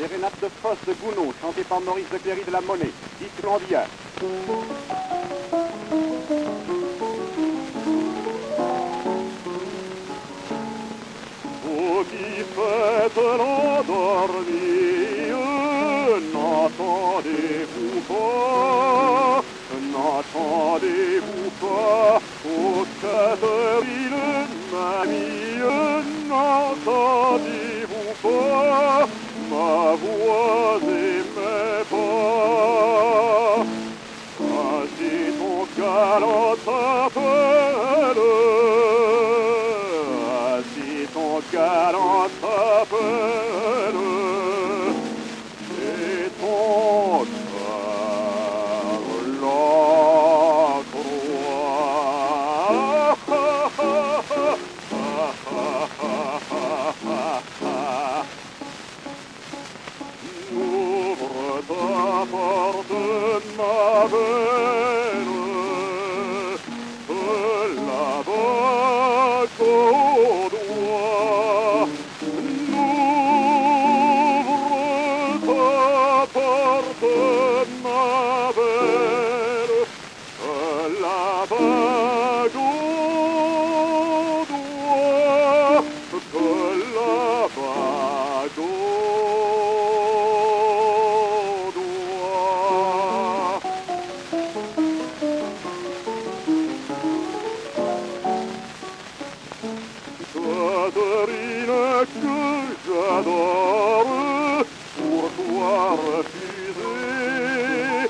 Sérénade de Fosse de Gounod, chantée par Maurice de Cléry de la Monnaie, disque Landillard. Vous qui faites l'endormi, n'entendez-vous pas, n'entendez-vous pas, ô Catherine, mamie, n'entendez-vous pas, ma voix et mes pas, ainsi ton galant appelle, ton galant appelle et ton cœur la croix. Ouvre ta porte, ma belle, là-bas qu'au doigt. N'ouvre ta porte, ma belle, là-bas qu'au doigt, là-bas qu'au Catherine que j'adore, pourquoi refuser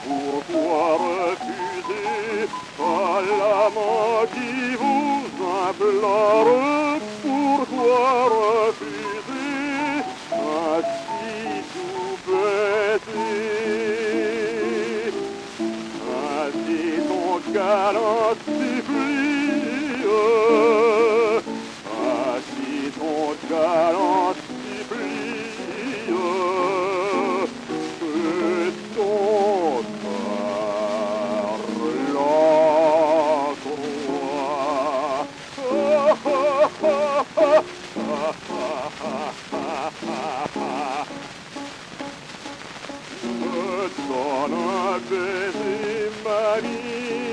à l'amant qui vous implore, pourquoi refuser ainsi tout petit, ainsi ton galant supplie, ton galant supplie, que ton cœur la croix. Me donne un baiser, mamie,